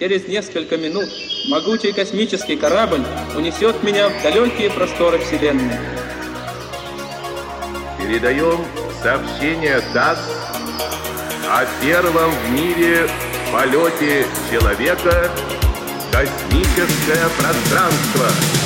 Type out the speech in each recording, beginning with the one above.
Через несколько минут могучий космический корабль унесет меня в далекие просторы Вселенной. Передаем сообщение ТАСС о первом в мире полете человека в космическое пространство.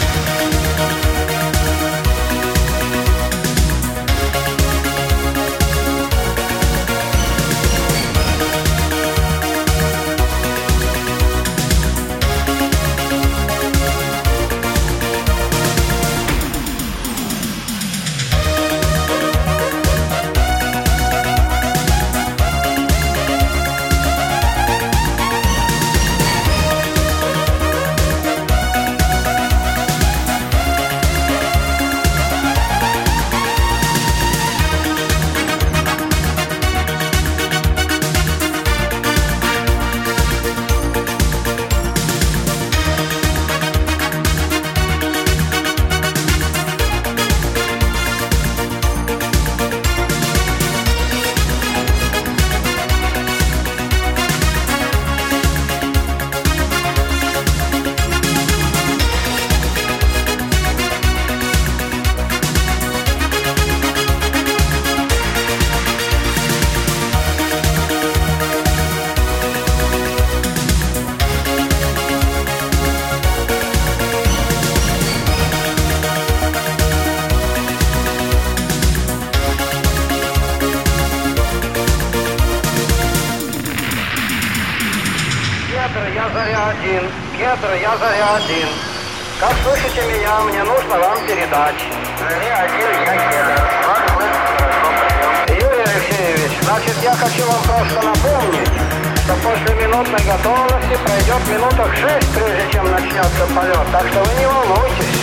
Кедр, я Заря-1. Как слышите меня, мне нужно вам передать. Заря-1, я Кедр. Юрий Алексеевич, значит, я хочу вам просто напомнить, что после минутной готовности пройдет минуток 6, прежде чем начнется полет, так что вы не волнуйтесь.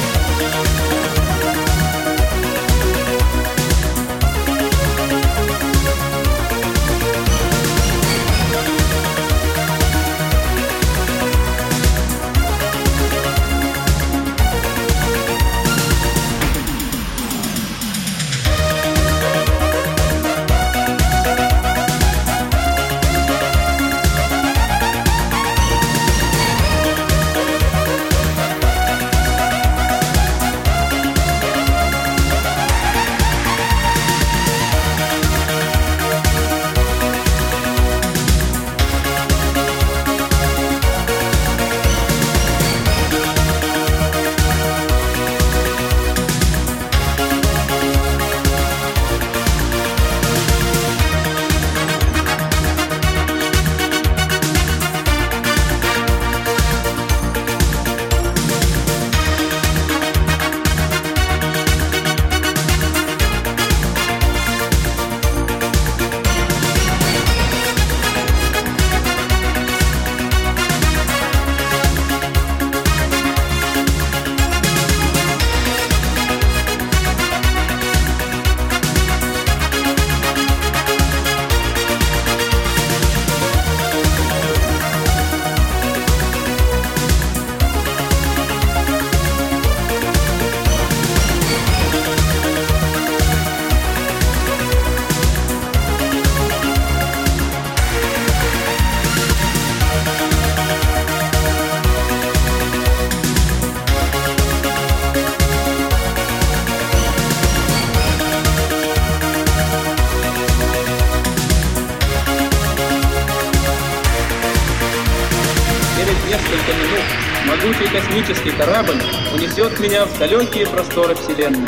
Несколько минут могучий космический корабль унесет меня в далекие просторы Вселенной.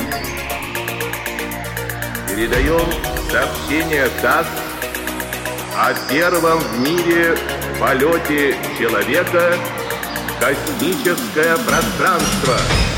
Передаем сообщение ТАСС о первом в мире полете человека в космическое пространство.